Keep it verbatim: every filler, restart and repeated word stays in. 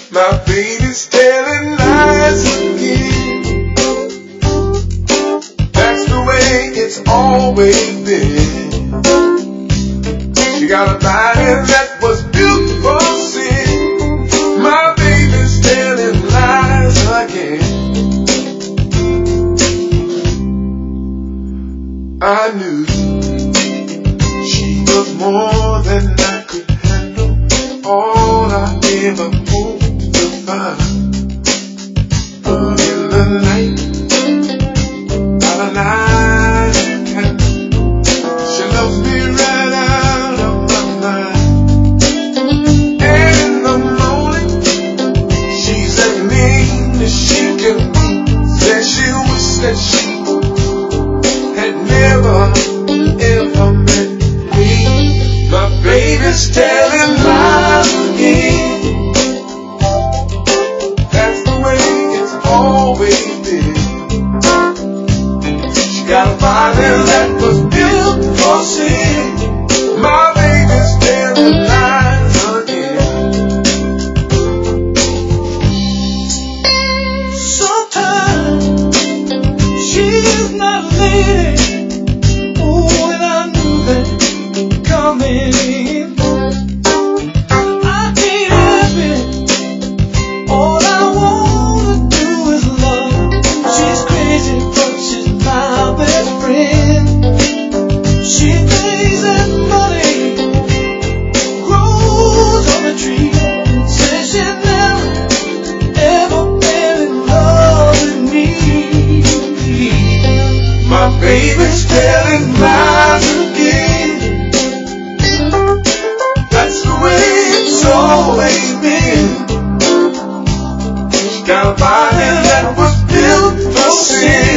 My baby's telling lies again. That's the way it's always been. She got a body that was built for sin. My baby's telling lies again. I knew she was more than I could handle. All I ever hoped to find. But in the night, by the light of candle, she loves me right out of my mind. And in the morning, she's as mean as she can be. Says she wished that she had never, ever met me. My baby's telling lies again. That's the way it's always been. She got a body that was built for sin. My baby's telling lies again. Sometimes she's not a lady. Oh, and I knew that coming in. I can't help it. All I wanna do is love. She's crazy, but she's my best friend. She thinks that money grows on a tree. Says she never, ever been in love with me. My baby's telling lies again. That's the way it's always been. She got a body that was built for sin.